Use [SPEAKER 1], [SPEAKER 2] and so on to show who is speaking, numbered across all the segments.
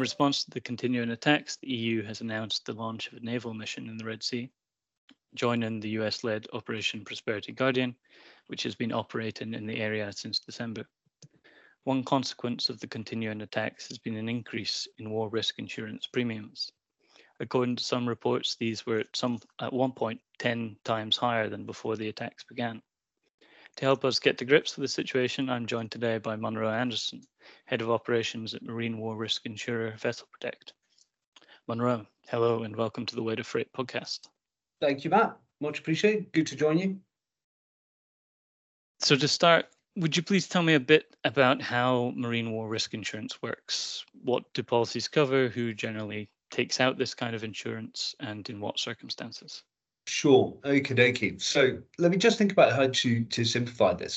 [SPEAKER 1] response to the continuing attacks, the EU has announced the launch of a naval mission in the Red Sea, joining the US-led Operation Prosperity Guardian, which has been operating in the area since December. One consequence of the continuing attacks has been an increase in war risk insurance premiums. According to some reports, these were at one point 10 times higher than before the attacks began. To help us get to grips with the situation, I'm joined today by Munro Anderson, Head of Operations at Marine War Risk Insurer Vessel Protect. Munro, hello and welcome to the Weight of Freight podcast.
[SPEAKER 2] Thank you, Matt. Much appreciated. Good to join you.
[SPEAKER 1] So to start, would you please tell me a bit about how marine war risk insurance works? What do policies cover? Who generally takes out this kind of insurance and in what circumstances?
[SPEAKER 2] Sure. Okie dokie. So let me just think about how to simplify this.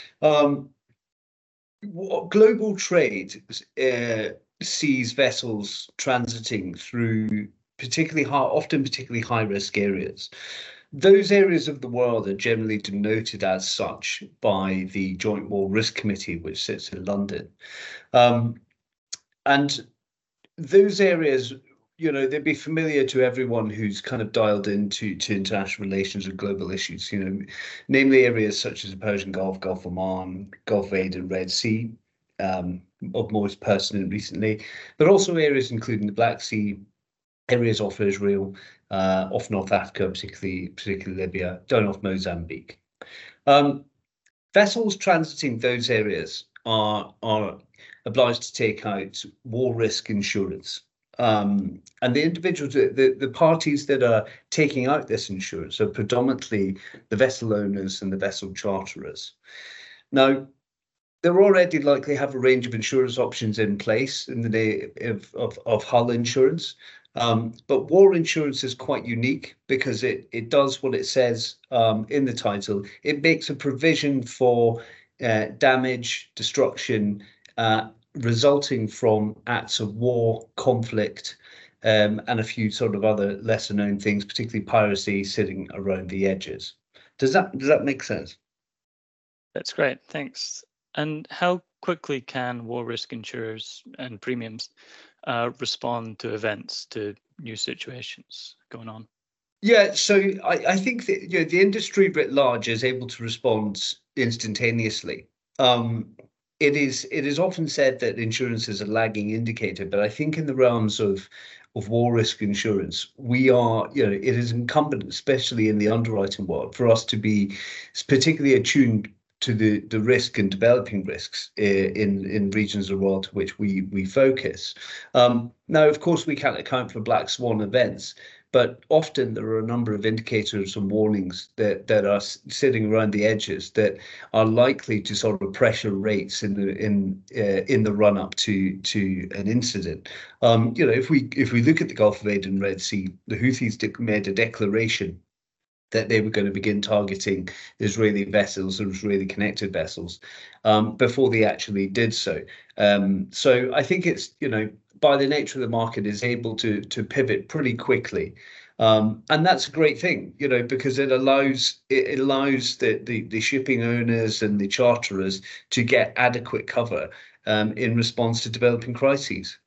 [SPEAKER 2] Global trade sees vessels transiting through often particularly high risk areas. Those areas of the world are generally denoted as such by the Joint War Risk Committee, which sits in London. And those areas, they'd be familiar to everyone who's kind of dialed into international relations and global issues, namely areas such as the Persian Gulf, Gulf of Oman, Gulf of Aden, Red Sea, of most pertinent recently, but also areas including the Black Sea, areas off Israel, off North Africa, particularly Libya, down off Mozambique. Vessels transiting those areas are obliged to take out war risk insurance. And the individuals, the parties that are taking out this insurance are predominantly the vessel owners and the vessel charterers. Now, they already likely have a range of insurance options in place in the name of hull insurance. But war insurance is quite unique because it does what it says in the title. It makes a provision for damage, destruction, resulting from acts of war, conflict, and a few sort of other lesser known things, particularly piracy sitting around the edges. Does that make sense?
[SPEAKER 1] That's great, thanks. And how quickly can war risk insurers and premiums respond to events, to new situations going on?
[SPEAKER 2] Yeah, so I think that the industry writ large is able to respond instantaneously. It is often said that insurance is a lagging indicator, but I think in the realms of war risk insurance, it is incumbent, especially in the underwriting world, for us to be particularly attuned to the risk and developing risks in regions of the world to which we focus. Now, of course, we can't account for black swan events, but often there are a number of indicators and warnings that are sitting around the edges that are likely to sort of pressure rates in the run up to an incident. If we look at the Gulf of Aden, Red Sea, the Houthis made a declaration that they were going to begin targeting Israeli vessels and Israeli connected vessels before they actually did so. So I think it's, by the nature of the market, is able to pivot pretty quickly. And that's a great thing, because it allows the shipping owners and the charterers to get adequate cover in response to developing crises.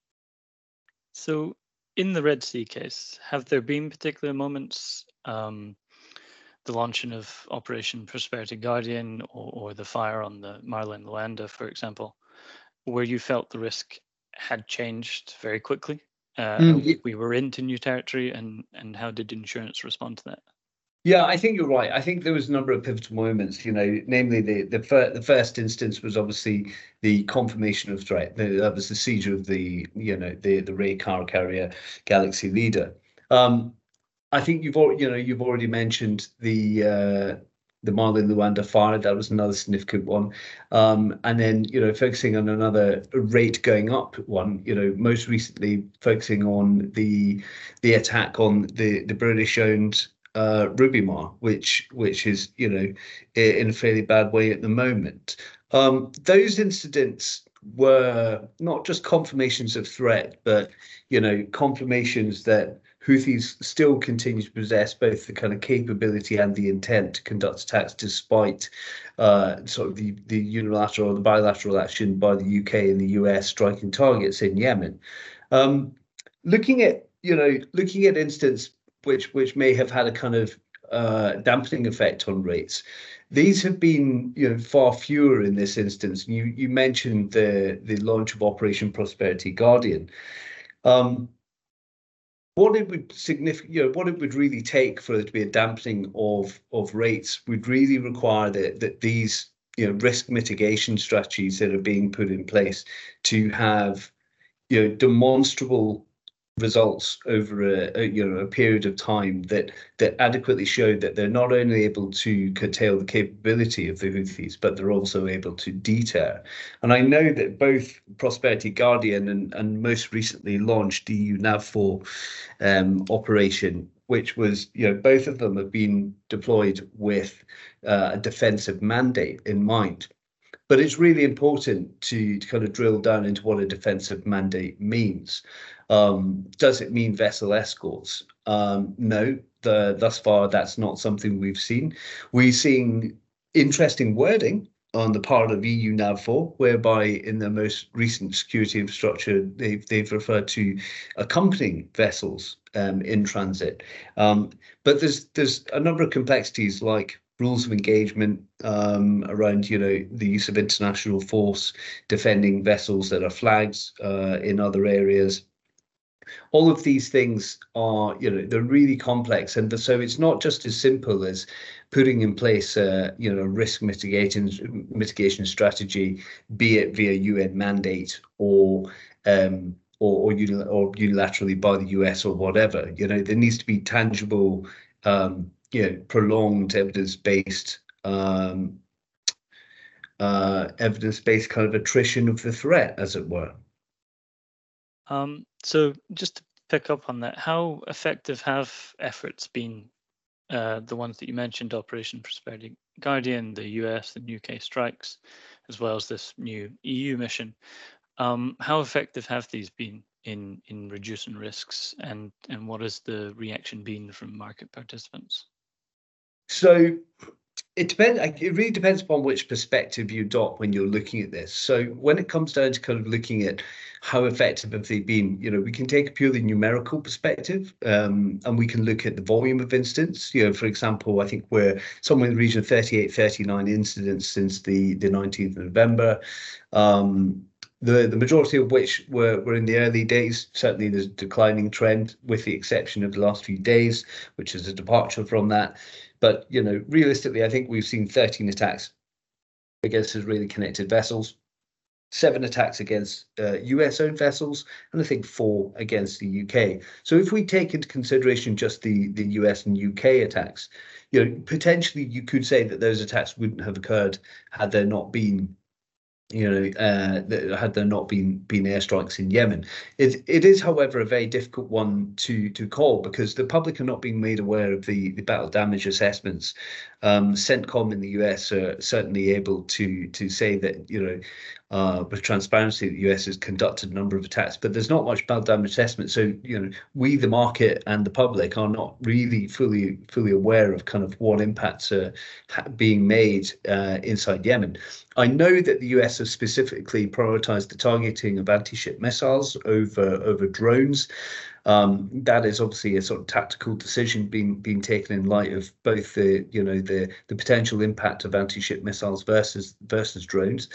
[SPEAKER 1] So in the Red Sea case, have there been particular moments, the launching of Operation Prosperity Guardian or the fire on the Marlin Luanda, for example, where you felt the risk had changed very quickly? We were into new territory, and how did insurance respond to that?
[SPEAKER 2] Yeah, I think you're right. I think there was a number of pivotal moments, namely the first instance was obviously the confirmation of threat. That was the siege of the Ray car carrier Galaxy Leader. I think you've already mentioned the Marlin Luanda fire. That was another significant one. And then, focusing on another rate going up one, most recently focusing on the attack on the British owned Rubimar, which is, in a fairly bad way at the moment. Those incidents were not just confirmations of threat, but, confirmations that Houthis still continue to possess both the kind of capability and the intent to conduct attacks despite sort of the unilateral or the bilateral action by the UK and the US striking targets in Yemen. Looking at instance which may have had a kind of dampening effect on rates. These have been, far fewer in this instance. You mentioned the launch of Operation Prosperity Guardian. What it would really take for there to be a dampening of rates would really require that these risk mitigation strategies that are being put in place to have demonstrable results over a period of time that adequately show that they're not only able to curtail the capability of the Houthis, but they're also able to deter. And I know that both Prosperity Guardian and most recently launched EU NAVFOR operation, which was, both of them have been deployed with a defensive mandate in mind. But it's really important to kind of drill down into what a defensive mandate means. Does it mean vessel escorts? No, thus far that's not something we've seen. We've seen interesting wording on the part of EU NAVFOR, whereby in the most recent security infrastructure, they've referred to accompanying vessels in transit. But there's a number of complexities like rules of engagement around, the use of international force, defending vessels that are flags in other areas. All of these things are, they're really complex, and so it's not just as simple as putting in place a, risk mitigation strategy, be it via UN mandate or unilaterally by the US or whatever. There needs to be tangible, prolonged evidence-based kind of attrition of the threat, as it were.
[SPEAKER 1] So just to pick up on that, how effective have efforts been, the ones that you mentioned, Operation Prosperity Guardian, the US and UK strikes, as well as this new EU mission? How effective have these been in reducing risks, and what has the reaction been from market participants?
[SPEAKER 2] So it depends. It really depends upon which perspective you adopt when you're looking at this. So when it comes down to kind of looking at how effective have they been, we can take a purely numerical perspective, and we can look at the volume of incidents. For example, I think we're somewhere in the region of 38, 39 incidents since the 19th of November. The majority of which were in the early days. Certainly there's a declining trend, with the exception of the last few days, which is a departure from that. But, realistically, I think we've seen 13 attacks against Israeli connected vessels, 7 attacks against US-owned vessels, and I think 4 against the UK. So if we take into consideration just the US and UK attacks, potentially you could say that those attacks wouldn't have occurred had there not been had there not been airstrikes in Yemen. It is, however, a very difficult one to call, because the public are not being made aware of the battle damage assessments. CENTCOM in the US are certainly able to say that, with transparency, the US has conducted a number of attacks, but there's not much battle damage assessment. So, we, the market and the public, are not really fully aware of kind of what impacts are being made inside Yemen. I know that the US have specifically prioritized the targeting of anti-ship missiles over drones. That is obviously a sort of tactical decision being taken in light of both the potential impact of anti-ship missiles versus drones.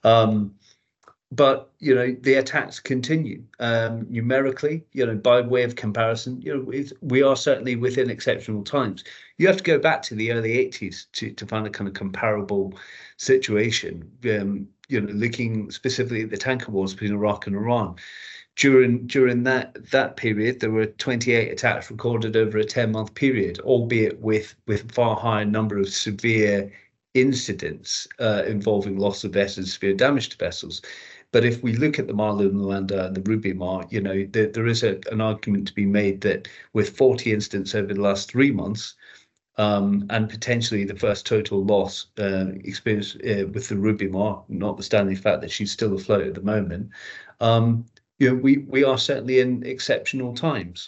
[SPEAKER 2] But the attacks continue numerically. By way of comparison, we are certainly within exceptional times. You have to go back to the early 80s to find a kind of comparable situation. Looking specifically at the tanker wars between Iraq and Iran. During that period, there were 28 attacks recorded over a 10-month period, albeit with far higher number of severe incidents involving loss of vessels, severe damage to vessels. But if we look at the Marlin Luanda and the Ruby Mar, there is an argument to be made that with 40 incidents over the last 3 months, and potentially the first total loss experienced with the Ruby Mar, notwithstanding the fact that she's still afloat at the moment, we are certainly in exceptional times.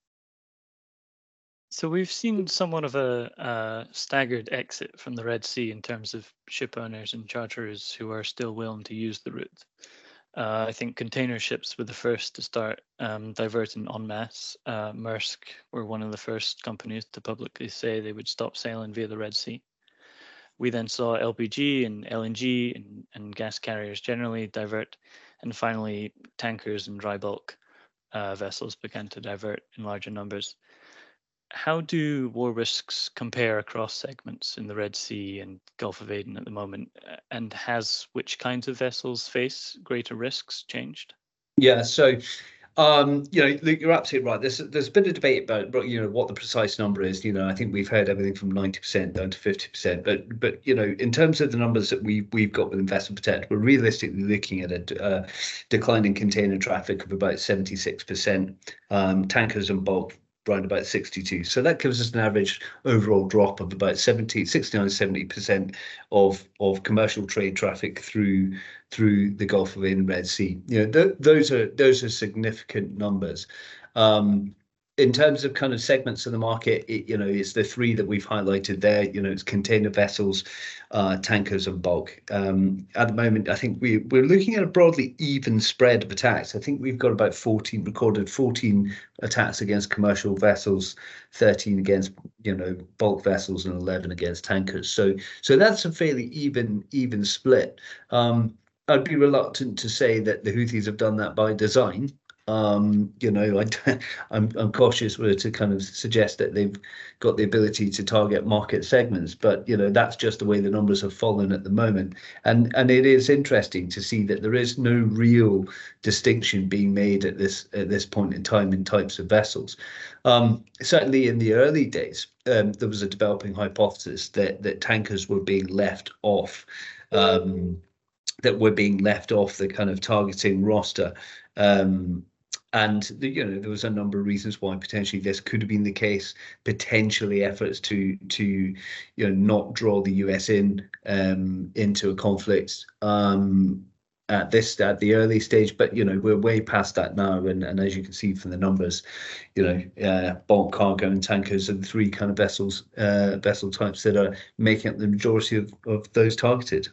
[SPEAKER 1] So we've seen somewhat of a staggered exit from the Red Sea in terms of ship owners and charterers who are still willing to use the route. I think container ships were the first to start diverting en masse. Maersk were one of the first companies to publicly say they would stop sailing via the Red Sea. We then saw LPG and LNG and gas carriers generally divert, and finally tankers and dry bulk vessels began to divert in larger numbers. How do war risks compare across segments in the Red Sea and Gulf of Aden at the moment? And has which kinds of vessels face greater risks changed?
[SPEAKER 2] Yeah, so Luke, you're absolutely right. There's been a debate about what the precise number is. I think we've heard everything from 90% down to 50%. But in terms of the numbers that we've got with Investment Protect, we're realistically looking at a decline in container traffic of about 76%, tankers and bulk around about 62. So that gives us an average overall drop of about 69-70% of commercial trade traffic through the Gulf of Aden and Red Sea. Those are significant numbers. In terms of kind of segments of the market, it's the three that we've highlighted there. It's container vessels, tankers, and bulk. At the moment, I think we're looking at a broadly even spread of attacks. I think we've got about 14 attacks against commercial vessels, 13 against bulk vessels, and 11 against tankers. So that's a fairly even split. I'd be reluctant to say that the Houthis have done that by design. I'm cautious to kind of suggest that they've got the ability to target market segments, but that's just the way the numbers have fallen at the moment. And it is interesting to see that there is no real distinction being made at this point in time in types of vessels. Certainly in the early days, there was a developing hypothesis that tankers were being left off. That were being left off the kind of targeting roster. And there was a number of reasons why potentially this could have been the case. Potentially efforts to not draw the US into a conflict at the early stage, but we're way past that now. And as you can see from the numbers, bulk, cargo, and tankers are the three kind of vessel types that are making up the majority of those targeted.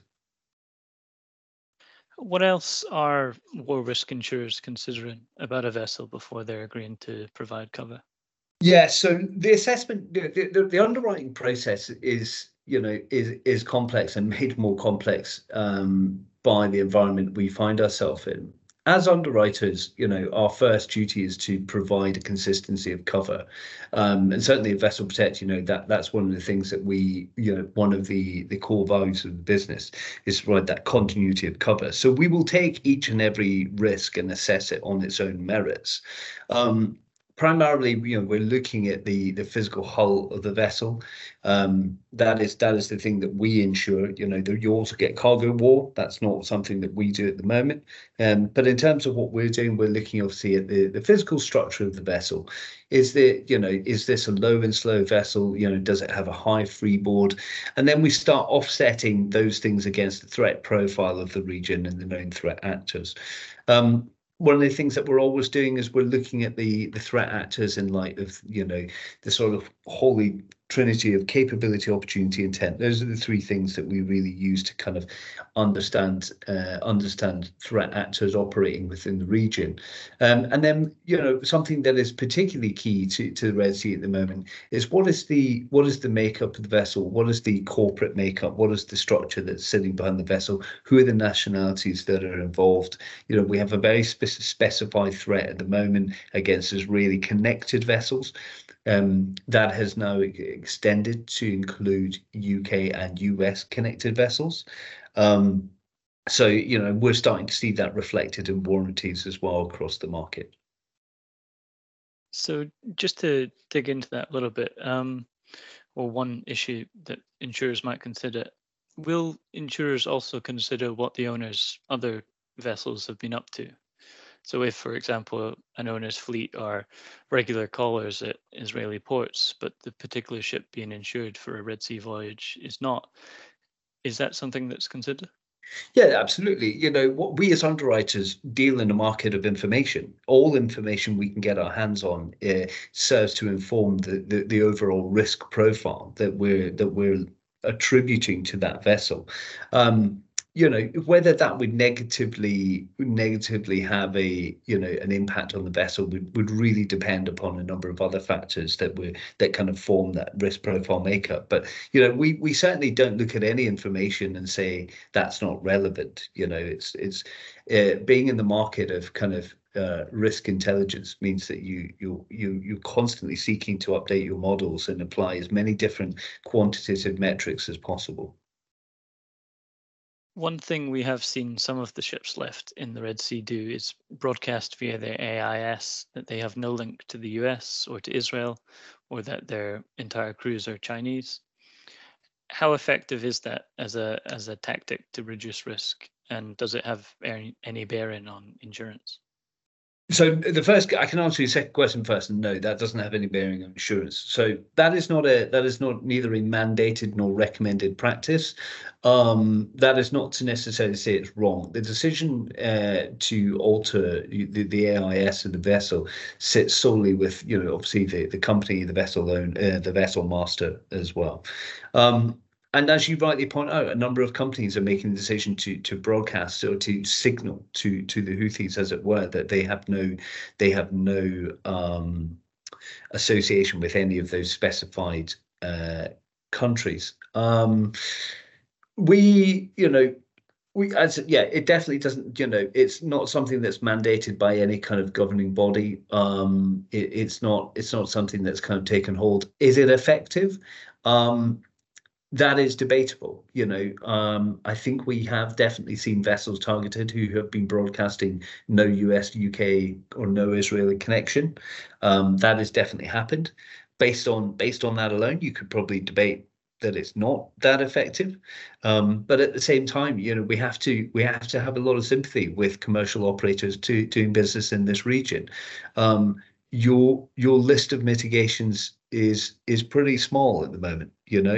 [SPEAKER 1] What else are war risk insurers considering about a vessel before they're agreeing to provide cover?
[SPEAKER 2] Yeah, so the assessment, the underwriting process is complex and made more complex by the environment we find ourselves in. As underwriters, our first duty is to provide a consistency of cover, and certainly at Vessel Protect, that's one of the things that we, one of the core values of the business is to provide that continuity of cover. So we will take each and every risk and assess it on its own merits. Primarily, we're looking at the physical hull of the vessel. That is the thing that we insure. You also get cargo war. That's not something that we do at the moment. But in terms of what we're doing, we're looking obviously at the physical structure of the vessel. Is this a low and slow vessel? Does it have a high freeboard? And then we start offsetting those things against the threat profile of the region and the known threat actors. One of the things that we're always doing is we're looking at the threat actors in light of the sort of holy trinity of capability, opportunity, intent. Those are the three things that we really use to kind of understand threat actors operating within the region. And then something that is particularly key to the Red Sea at the moment is what is the makeup of the vessel? What is the corporate makeup? What is the structure that's sitting behind the vessel? Who are the nationalities that are involved? We have a very specified threat at the moment against Israeli connected vessels. That has now extended to include UK and US connected vessels. So we're starting to see that reflected in warranties as well across the market.
[SPEAKER 1] So just to dig into that a little bit, one issue that insurers might consider, will insurers also consider what the owner's other vessels have been up to? So if, for example, an owner's fleet are regular callers at Israeli ports, but the particular ship being insured for a Red Sea voyage is not, is that something that's considered?
[SPEAKER 2] Yeah, absolutely. What we as underwriters deal in a market of information. All information we can get our hands on serves to inform the overall risk profile that we're attributing to that vessel. whether that would negatively have an impact on the vessel would really depend upon a number of other factors that kind of form that risk profile makeup. But we certainly don't look at any information and say that's not relevant. It's being in the market of kind of risk intelligence means that you're constantly seeking to update your models and apply as many different quantitative metrics as possible.
[SPEAKER 1] One thing we have seen some of the ships left in the Red Sea do is broadcast via their AIS that they have no link to the US or to Israel, or that their entire crews are Chinese. How effective is that as a tactic to reduce risk, and does it have any bearing on insurance?
[SPEAKER 2] So I can answer your second question first, and no, that doesn't have any bearing on insurance. So that is not neither a mandated nor recommended practice. That is not to necessarily say it's wrong. The decision to alter the AIS of the vessel sits solely with obviously the company, the vessel master as well. And as you rightly point out, a number of companies are making the decision to broadcast or to signal to the Houthis, as it were, that they have no association with any of those specified countries. It definitely doesn't. It's not something that's mandated by any kind of governing body. It's not something that's kind of taken hold. Is it effective? That is debatable. I think we have definitely seen vessels targeted who have been broadcasting no US, UK, or no Israeli connection. That has definitely happened. Based on that alone, you could probably debate that it's not that effective. But at the same time, we have to have a lot of sympathy with commercial operators doing business in this region. Your list of mitigations is pretty small at the moment.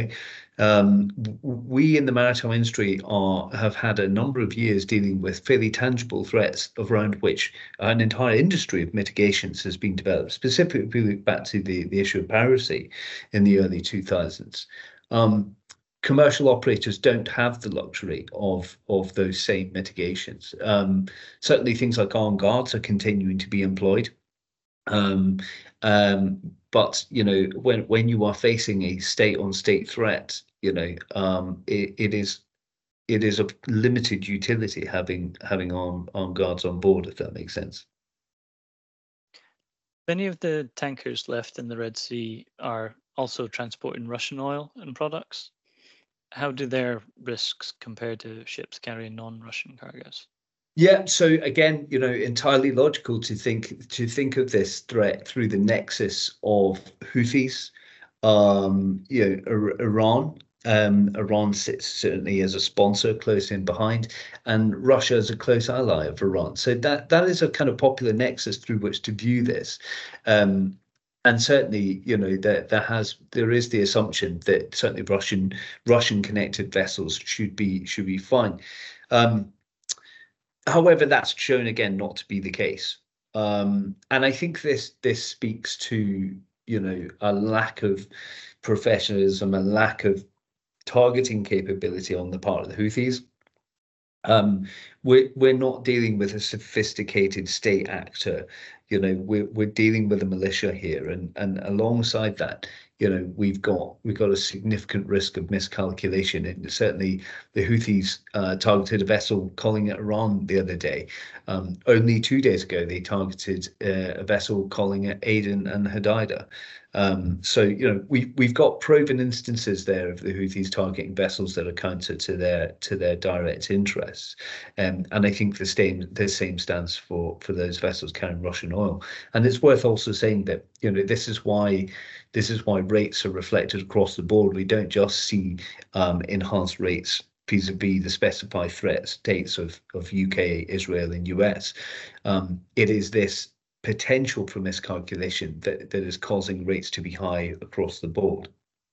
[SPEAKER 2] We in the maritime industry have had a number of years dealing with fairly tangible threats around which an entire industry of mitigations has been developed, specifically back to the issue of piracy in the early 2000s. Commercial operators don't have the luxury of those same mitigations. Certainly things like armed guards are continuing to be employed. But when you are facing a state-on-state threat, it is of limited utility having armed guards on board, if that makes sense.
[SPEAKER 1] Many of the tankers left in the Red Sea are also transporting Russian oil and products. How do their risks compare to ships carrying non-Russian cargoes?
[SPEAKER 2] Yeah, so again, entirely logical to think of this threat through the nexus of Houthis, Iran. Iran sits certainly as a sponsor close in behind, and Russia is a close ally of Iran. So that is a kind of popular nexus through which to view this. And certainly, there is the assumption that certainly Russian connected vessels should be fine. However, that's shown again not to be the case. And I think this speaks to, a lack of professionalism, a lack of targeting capability on the part of the Houthis. We're not dealing with a sophisticated state actor. We're dealing with a militia here, and alongside that, we've got a significant risk of miscalculation. And certainly, the Houthis targeted a vessel calling at Iran the other day. Only 2 days ago, they targeted a vessel calling at Aden and Hodeidah. So we've got proven instances there of the Houthis targeting vessels that are counter to their direct interests, and I think the same stands for those vessels carrying Russian oil. And it's worth also saying that this is why rates are reflected across the board. We don't just see enhanced rates vis-a-vis the specified threat states of UK, Israel, and US. It is this potential for miscalculation that is causing rates to be high across the board.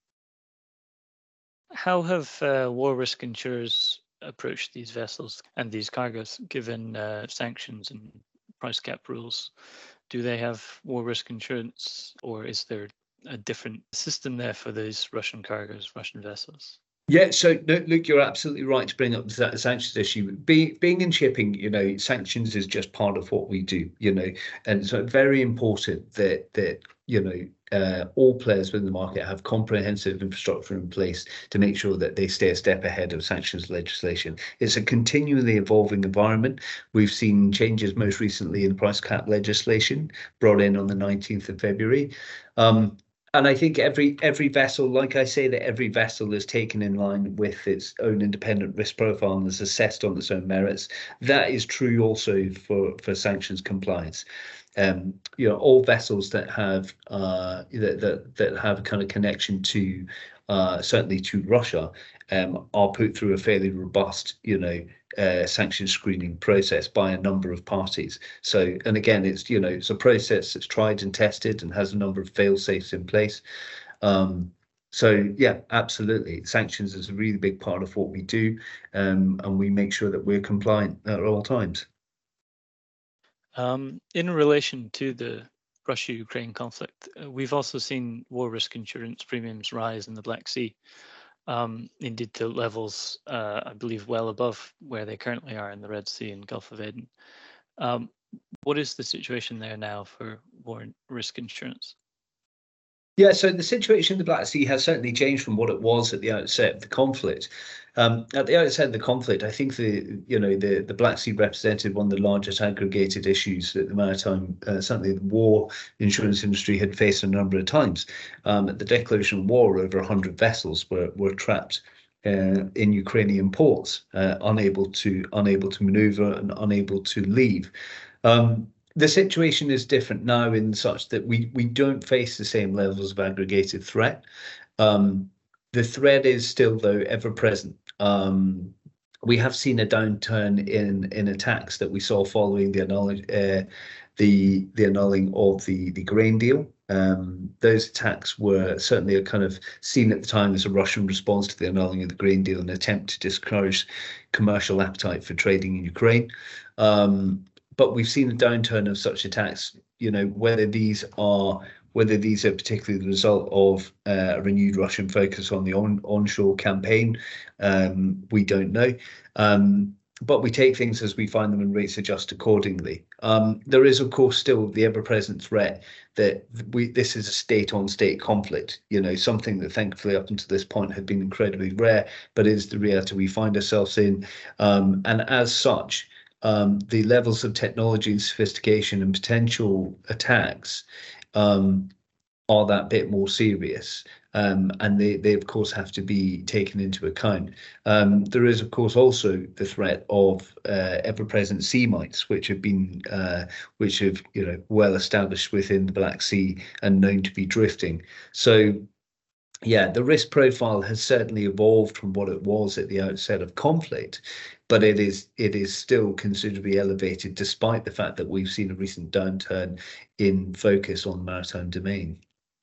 [SPEAKER 1] How have war risk insurers approached these vessels and these cargoes, given sanctions and price cap rules? Do they have war risk insurance, or is there a different system there for these Russian cargoes, Russian vessels?
[SPEAKER 2] Yeah, so no, look, you're absolutely right to bring up that sanctions issue. Being in shipping, sanctions is just part of what we do, and so very important that all players within the market have comprehensive infrastructure in place to make sure that they stay a step ahead of sanctions legislation. It's a continually evolving environment. We've seen changes most recently in price cap legislation brought in on the 19th of February. And I think every vessel, like I say, that every vessel is taken in line with its own independent risk profile and is assessed on its own merits. That is true also for sanctions compliance. All vessels that have that have a kind of connection to certainly to Russia are put through a fairly robust, sanction screening process by a number of parties. So, and again, it's a process that's tried and tested and has a number of fail safes in place. So yeah, absolutely. Sanctions is a really big part of what we do, and we make sure that we're compliant at all times.
[SPEAKER 1] In relation to the Russia-Ukraine conflict, we've also seen war risk insurance premiums rise in the Black Sea, indeed to levels, I believe, well above where they currently are in the Red Sea and Gulf of Aden. What is the situation there now for war risk insurance?
[SPEAKER 2] Yeah, so the situation in the Black Sea has certainly changed from what it was at the outset of the conflict. At the outset of the conflict, I think the Black Sea represented one of the largest aggregated issues that the maritime, certainly the war insurance industry had faced a number of times. At the declaration of war, over 100 vessels were trapped in Ukrainian ports, unable to maneuver and unable to leave. The situation is different now in such that we don't face the same levels of aggregated threat. The threat is still, though, ever present. We have seen a downturn in attacks that we saw following the annulling of the grain deal. Those attacks were certainly a kind of seen at the time as a Russian response to the annulling of the grain deal, an attempt to discourage commercial appetite for trading in Ukraine. But we've seen a downturn of such attacks, whether these are particularly the result of a renewed Russian focus on the onshore campaign, we don't know. But we take things as we find them and rates adjust accordingly. There is, of course, still the ever-present threat that this is a state-on-state conflict, something that thankfully up until this point had been incredibly rare, but is the reality we find ourselves in. And as such, the levels of technology and sophistication and potential attacks are that bit more serious. And they of course have to be taken into account. There is of course also the threat of ever-present sea mites, which have well established within the Black Sea and known to be drifting. So yeah, the risk profile has certainly evolved from what it was at the outset of conflict, but it is still considerably elevated, despite the fact that we've seen a recent downturn in focus on the maritime domain.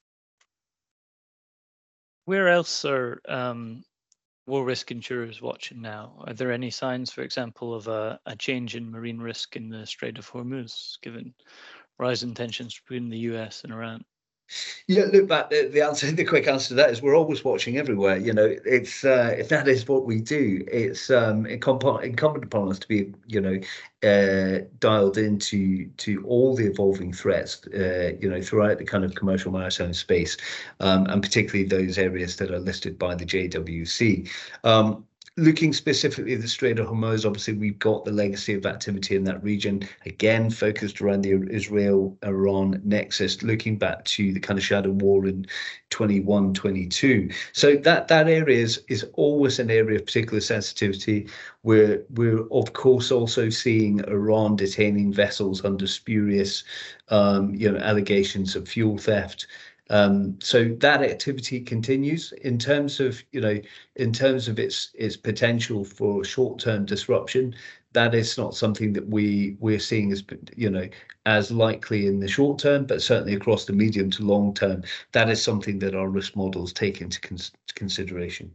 [SPEAKER 1] Where else are war risk insurers watching now? Are there any signs, for example, of a change in marine risk in the Strait of Hormuz, given rising tensions between the US and Iran?
[SPEAKER 2] Yeah, look, Matt, the quick answer to that is we're always watching everywhere. It's if that is what we do, it's incumbent upon us to be, dialed into all the evolving threats, throughout the kind of commercial maritime space, and particularly those areas that are listed by the JWC. Looking specifically at the Strait of Hormuz, obviously we've got the legacy of activity in that region, again focused around the Israel-Iran nexus, looking back to the kind of shadow war in 21-22. So that area is always an area of particular sensitivity. We're of course also seeing Iran detaining vessels under spurious, allegations of fuel theft. So that activity continues in terms of its potential for short-term disruption. That is not something that we're seeing as likely in the short term, but certainly across the medium to long term, that is something that our risk models take into consideration.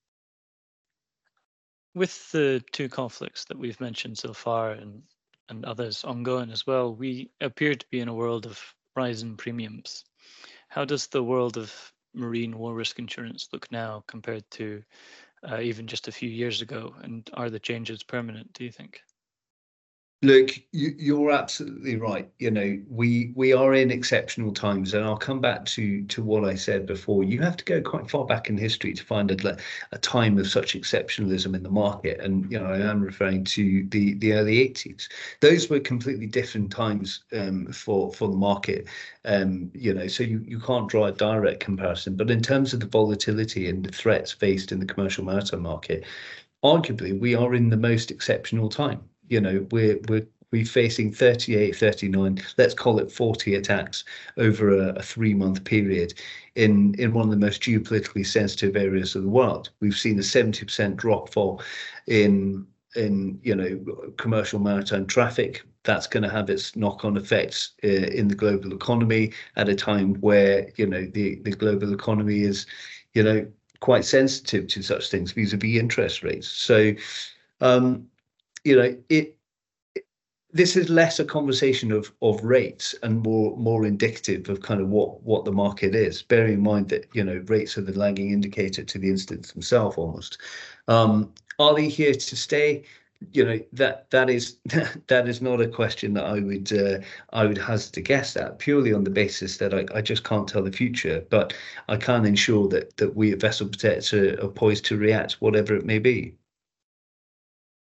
[SPEAKER 1] With the two conflicts that we've mentioned so far and others ongoing as well, we appear to be in a world of rising premiums. How does the world of marine war risk insurance look now compared to even just a few years ago? And are the changes permanent, do you think?
[SPEAKER 2] Look, you're absolutely right. You know, we are in exceptional times, and I'll come back to what I said before. You have to go quite far back in history to find a time of such exceptionalism in the market. And you know, I am referring to the early 80s. Those were completely different times for the market. You know, so you can't draw a direct comparison. But in terms of the volatility and the threats faced in the commercial maritime market, arguably we are in the most exceptional time. You know, we're facing 38, 39, let's call it 40 attacks over a 3-month period in one of the most geopolitically sensitive areas of the world. We've seen a 70% drop fall in you know, commercial maritime traffic. That's going to have its knock-on effects in the global economy at a time where, you know, the global economy is, you know, quite sensitive to such things vis-a-vis interest rates. So you know, this is less a conversation of rates and more indicative of kind of what the market is. Bearing in mind that, you know, rates are the lagging indicator to the instance themselves almost. Are they here to stay? You know, that is not a question that I would hazard to guess at, purely on the basis that I just can't tell the future, but I can ensure that we at Vessel Protect are poised to react, whatever it may be.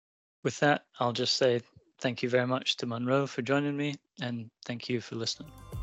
[SPEAKER 1] With that, I'll just say thank you very much to Munro for joining me, and thank you for listening.